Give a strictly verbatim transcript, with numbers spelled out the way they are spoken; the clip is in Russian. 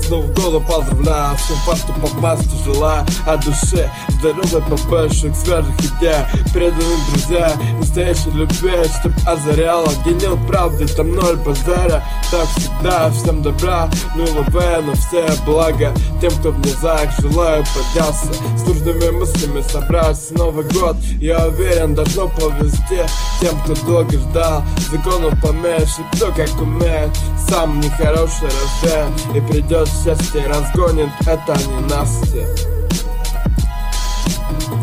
Нового года поздравляю, всем факту попасть желаю, от души здоровья, побольше свежих идей, преданных друзья, настоящей любви, чтоб озаряло, где нет правды, там ноль базара. Так всегда, всем добра, милого на все блага, тем, кто в низах, желаю подняться, с нужными мыслями собраться. Новый год, я уверен, должно повезти тем, кто долго ждал, законов поменьше, кто как умеет, сам нехороший рожден, и придет счастье, разгонит это ненастье.